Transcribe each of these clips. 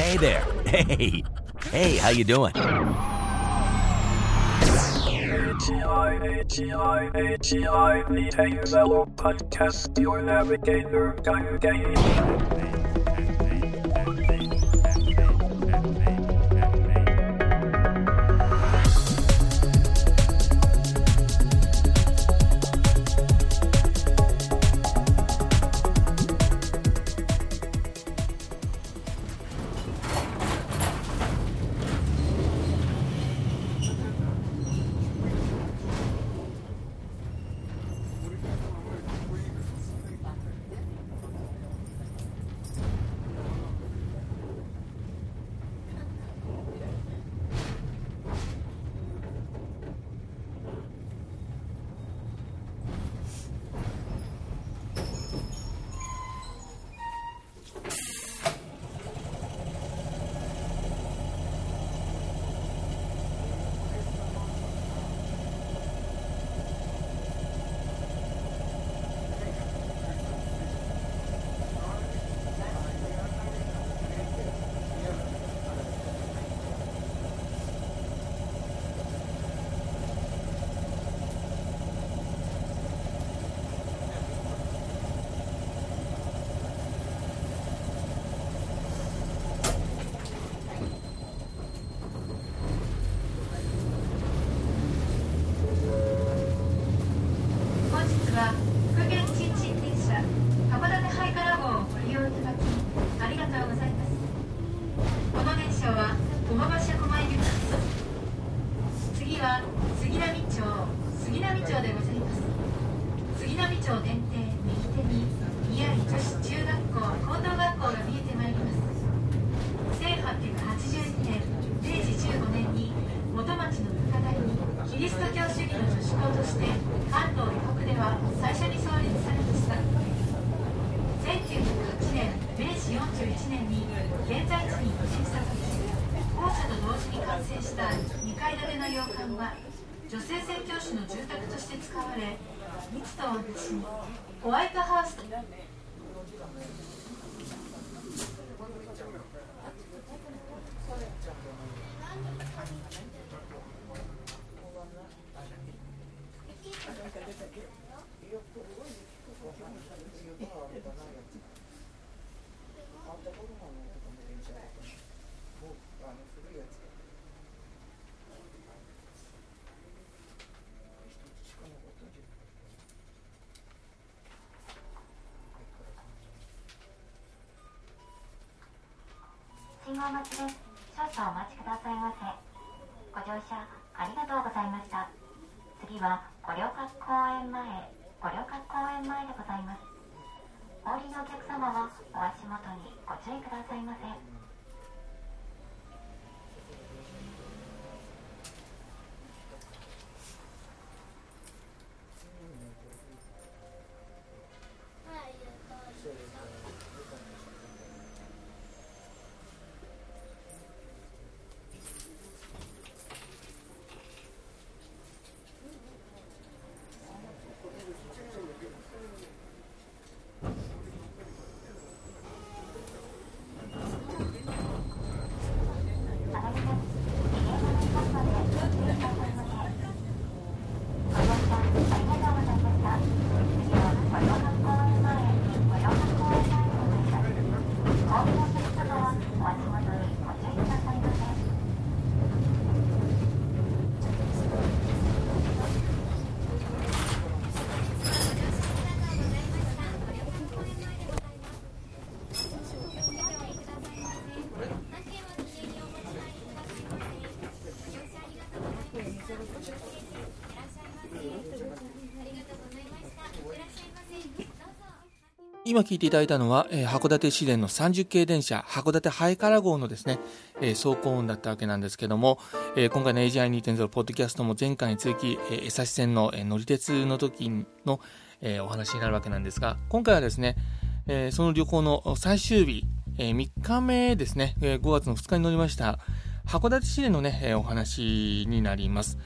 Hey there. Hey, how you doing? HEI, Maintain Mellow Podcast, your navigator, guide. 女性宣教師の住宅として使われ、密と私にホワイトハウスと信号待ちです。少々お待ちくださいませ。ご乗車ありがとうございました。次は五稜郭公園前でございます。お降りのお客様はお足元にご注意くださいませ。 今聞いていただいたのは、函館市電の30系電車函館ハイカラ号のですね、走行音だったわけなんですけども、今回の AGI2.0 ポッドキャストも前回に続き、江差線の、乗り鉄の時の、お話になるわけなんですが、今回はですね、その旅行の最終日、3日目ですね、5月の2日に乗りました函館市電のね、お話になります。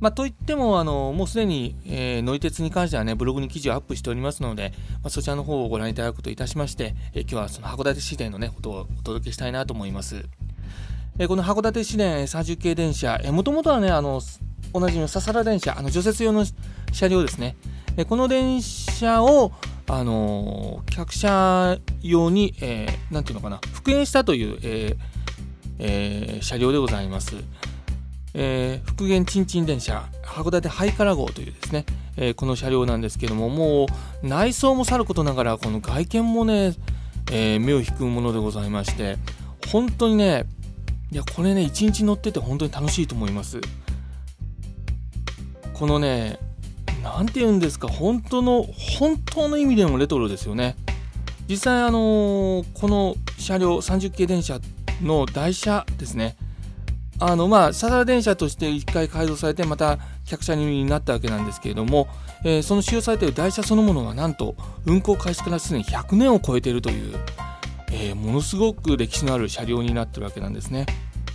といってももうすでに、乗り鉄に関してはねブログに記事をアップしておりますので、そちらの方をご覧いただくといたしまして、今日はその函館市電のねことをお届けしたいなと思います。この函館市電30系電車、もともとはねおなじみのササラ電車、除雪用の車両ですね。この電車を客車用に、なんていうのかな、復元したという、車両でございます。復元ちんちん電車函館ハイカラ号というですね、この車両なんですけども、もう内装もさることながらこの外見もね、目を引くものでございまして、本当にね、いやこれね一日乗ってて本当に楽しいと思います。このね、なんていうんですか、本当の意味でのレトロですよね。実際この車両30系電車の台車ですね、ササラ電車として1回改造されてまた客車になったわけなんですけれども、その使用されている台車そのものはなんと運行開始からすでに100年を超えているという、ものすごく歴史のある車両になっているわけなんですね。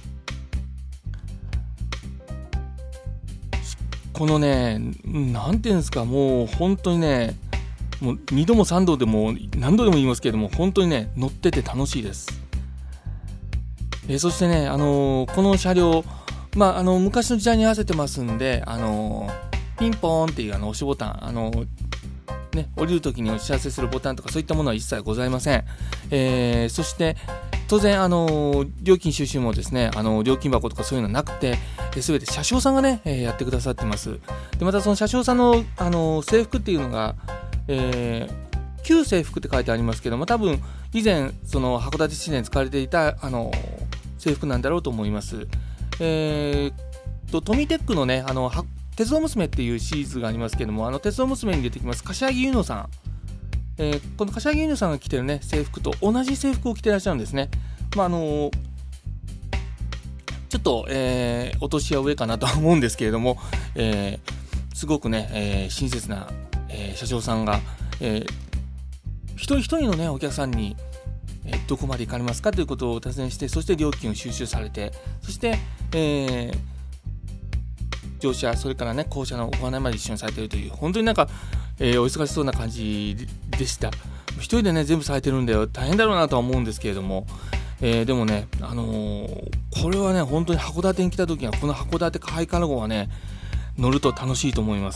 このね、なんていうんですか、もう本当にね、もう2度も3度でも何度でも言いますけれども、本当にね乗ってて楽しいです。そしてね、この車両、昔の時代に合わせてますんで、ピンポーンっていう押しボタン、降りるときにお知らせするボタンとかそういったものは一切ございません。そして当然料金収集もですね、料金箱とかそういうのはなくて、すべて車掌さんがね、やってくださってます。でまたその車掌さんの、制服っていうのが、旧制服って書いてありますけども、多分以前その函館市電使われていた制服なんだろうと思います。トミテックのね鉄道娘っていうシリーズがありますけども、鉄道娘に出てきます柏木優乃さん、この柏木優乃さんが着てるね制服と同じ制服を着てらっしゃるんですね。ちょっと、お年は上かなとは思うんですけれども、すごくね、親切な、車掌さんが、一人一人のねお客さんにどこまで行かれますかということをお尋ねして、そして料金を収集されて、そして、乗車、それからね降車のご案内まで一緒にされているという、本当になんか、お忙しそうな感じでした。一人でね全部されてるんで大変だろうなとは思うんですけれども、でもね、これはね本当に函館に来た時にはこの函館ハイカラ号はね乗ると楽しいと思います。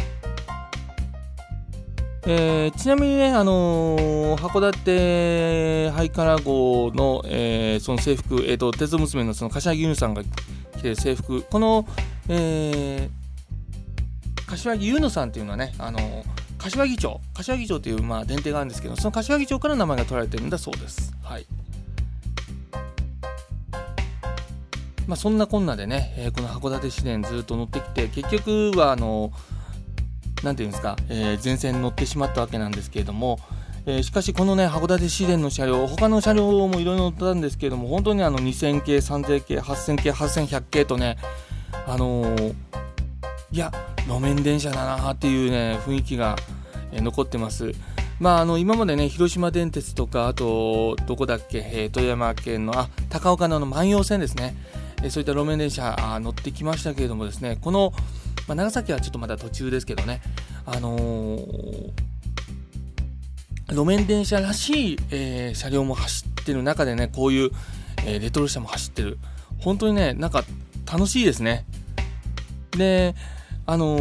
ちなみにね、函館ハイカラ号の、その制服、鉄道娘のその柏木優乃さんが着ている制服、この、柏木優乃さんっていうのはね、柏木町という、電停があるんですけど、その柏木町から名前が取られてるんだそうです。はい。そんなこんなでね、この函館市電ずっと乗ってきて、結局はなんていうんですか、前線に乗ってしまったわけなんですけれども、しかしこのね函館市電の車両、他の車両もいろいろ乗ったんですけれども、本当に2000系、3000系、8000系、8100系とね、いや路面電車だなっていうね雰囲気が、残ってます。今までね広島電鉄とか、あとどこだっけ、富山県の高岡の万葉線ですね、そういった路面電車乗ってきましたけれどもですね、この長崎はちょっとまだ途中ですけどね、路面電車らしい、車両も走ってる中でね、こういう、レトロ車も走ってる、本当にねなんか楽しいですね。でなんてい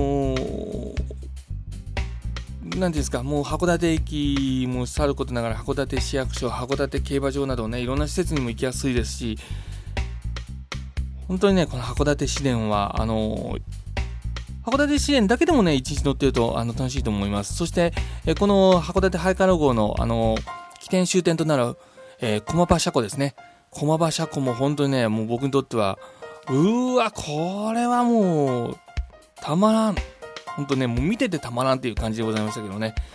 うんですか、もう函館駅もさることながら、函館市役所、函館競馬場などね、いろんな施設にも行きやすいですし、本当にねこの函館市電は函館市電だけでもね一日乗ってると楽しいと思います。そして、この函館ハイカラ号の起点終点となる、駒場車庫ですね。駒場車庫も本当にね、もう僕にとってはこれはもうたまらん、本当ねもう見ててたまらんっていう感じでございましたけどね、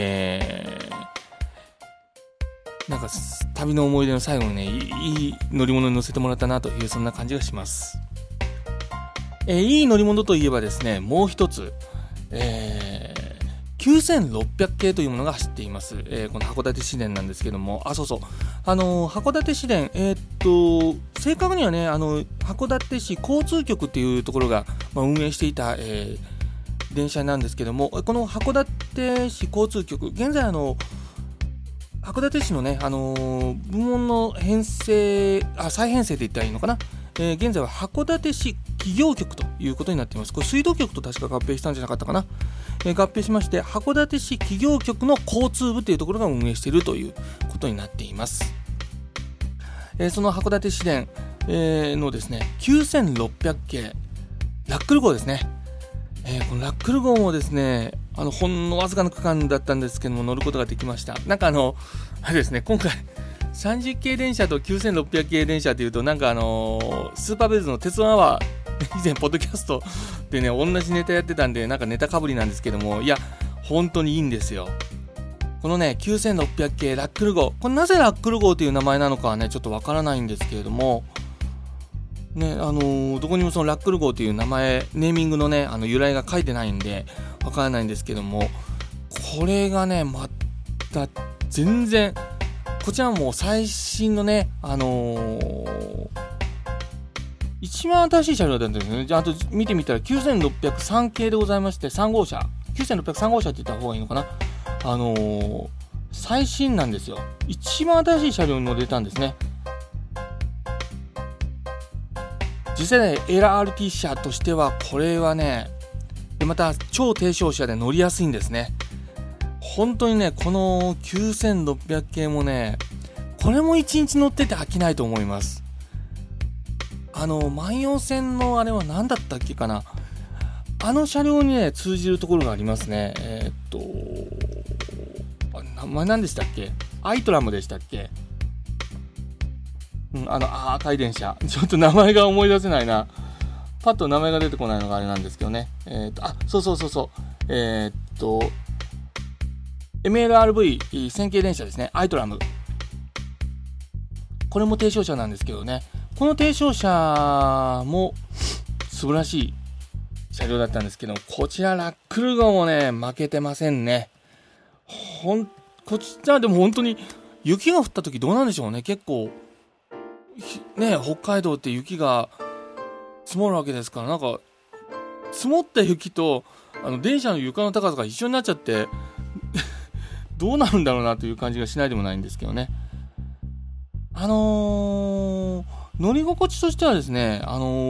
なんか旅の思い出の最後にね、いい乗り物に乗せてもらったなという、そんな感じがします。いい乗り物といえばですね、もう一つ、9600系というものが走っています。この函館市電なんですけども、函館市電、正確にはね、函館市交通局っていうところが運営していた、電車なんですけども、この函館市交通局、現在函館市のね、部門の再編成で言ったらいいのかな、現在は函館市企業局ということになっています。これ水道局と確か合併したんじゃなかったかな、合併しまして函館市企業局の交通部というところが運営しているということになっています。その函館市電、のですね9600系ラックル号ですね、このラックル号もですねほんのわずかな区間だったんですけども乗ることができました。なんかあれですね、今回30系電車と9600系電車というとなんかスーパーベルズの鉄腕アワー以前ポッドキャストでね同じネタやってたんでなんかネタかぶりなんですけども、いや本当にいいんですよ。このね9600系ラックル号、これなぜラックル号という名前なのかはねちょっとわからないんですけれどもね、どこにもそのラックル号という名前ネーミングのね由来が書いてないんでわからないんですけども、これがねまた全然こちらも最新のね一番新しい車両だったんですね。じゃあ、あと見てみたら9603系でございまして、3号車9603号車って言った方がいいのかな、最新なんですよ。一番新しい車両に乗れたんですね。次世代 LRT 車としてはこれはね、でまた超低床車で乗りやすいんですね。本当にねこの9600系もねこれも1日乗ってて飽きないと思います。万葉線のあれは何だったっけかな、車両にね通じるところがありますね。名前何でしたっけ、アイトラムでしたっけ、赤い電車、ちょっと名前が思い出せないな、パッと名前が出てこないのがあれなんですけどね、そうMLRV 1000系電車ですね、アイトラム、これも低床車なんですけどね、この低床車も素晴らしい車両だったんですけど、こちらラックル号もね負けてませんね。こちらでも本当に雪が降った時どうなんでしょうね。結構ね、北海道って雪が積もるわけですから、なんか積もった雪と電車の床の高さが一緒になっちゃってどうなるんだろうなという感じがしないでもないんですけどね。乗り心地としてはですね、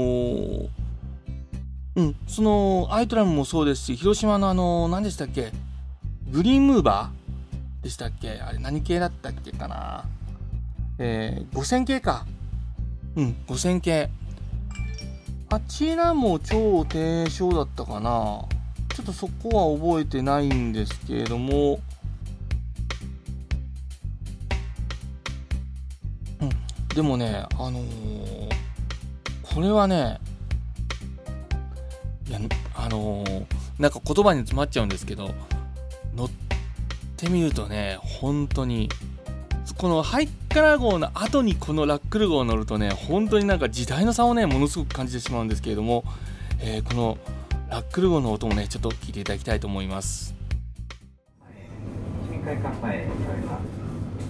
そのアイトラムもそうですし、広島の何でしたっけ、グリーンムーバーでしたっけ、あれ何系だったっけかな、5000系か、5000系、あちらも超低床だったかな、ちょっとそこは覚えてないんですけれども、でもねこれはね、いやなんか言葉に詰まっちゃうんですけど、乗ってみるとね本当にこのハイカラ号の後にこのラックル号を乗るとね本当になんか時代の差をねものすごく感じてしまうんですけれども、このラックル号の音もねちょっと聞いていただきたいと思います。 深海乾杯になります。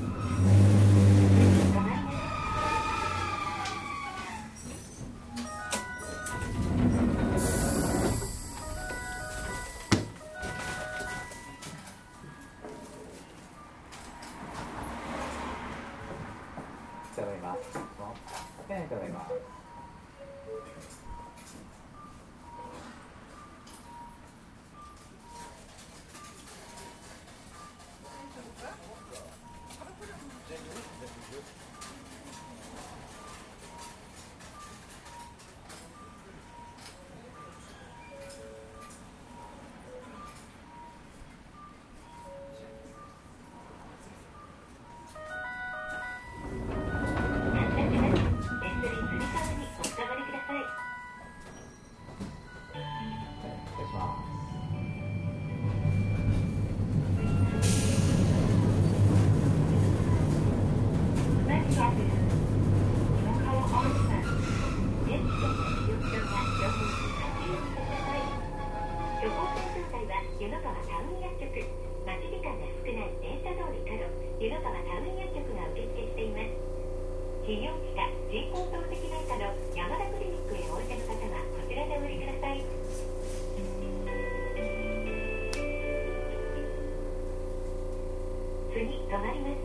いただきます。いただきます。 企業機関人工透析内科の山田クリニックへおいでの方はこちらでお降りください。 ります。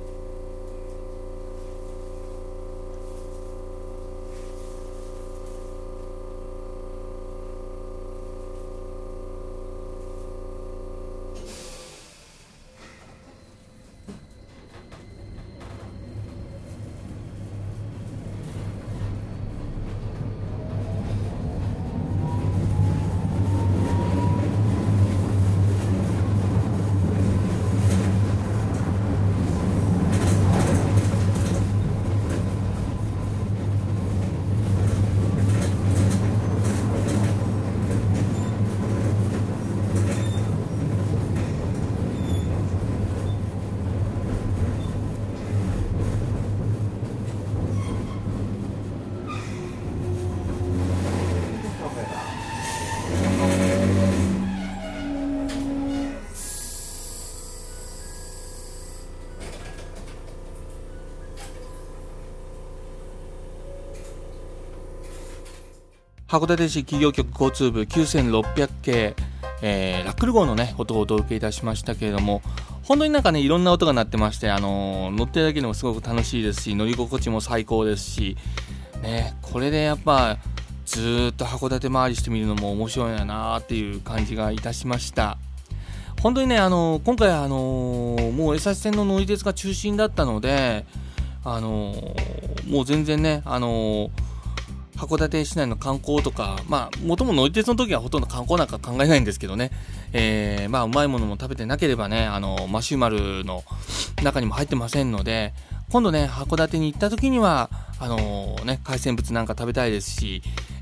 函館市企業局交通部9600系、ラックル号のね音をお届けいたしましたけれども、本当になんかねいろんな音が鳴ってまして、乗ってるだけでもすごく楽しいですし、乗り心地も最高ですしね、これでやっぱずっと函館回りしてみるのも面白いなっていう感じがいたしました。本当にね今回もう江差線の乗り鉄が中心だったので、もう全然ね函館市内の観光とか、もとも乗り鉄の時はほとんど観光なんか考えないんですけどね、うまいものも食べてなければね、マシュマルの中にも入ってませんので、今度ね、函館に行った時には、海鮮物なんか食べたいですし、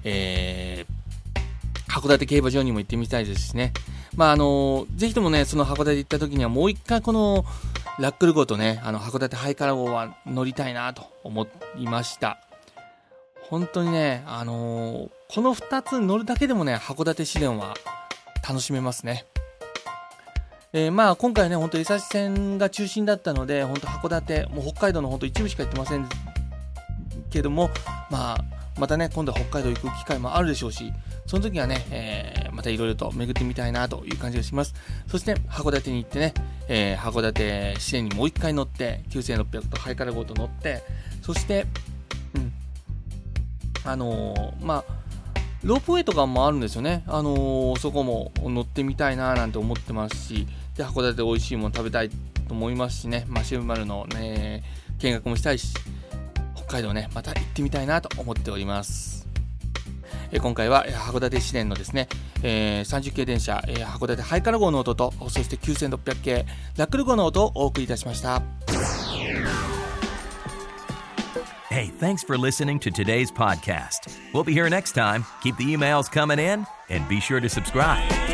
函館競馬場にも行ってみたいですしね。ぜひともね、その函館行った時にはもう一回このラックル号とね、函館ハイカラ号は乗りたいなと思いました。本当にね、この2つに乗るだけでもね、函館市電は楽しめますね。今回ね、本当江差線が中心だったので、本当函館、もう北海道の本当一部しか行ってませんけども、またね、今度は北海道行く機会もあるでしょうし、その時はね、またいろいろと巡ってみたいなという感じがします。そして函館に行ってね、函館市電にもう一回乗って、9600とハイカラ号と乗って、そして、ロープウェイとかもあるんですよね。そこも乗ってみたいななんて思ってますし、で函館で美味しいもの食べたいと思いますしね、マシュマルのね見学もしたいし、北海道ねまた行ってみたいなと思っております。今回は函館市電のですね、30系電車、函館ハイカラ号の音と、そして9600系ラックル号の音をお送りいたしました。 Hey, thanks for listening to today's podcast. We'll be here next time. Keep the emails coming in and be sure to subscribe.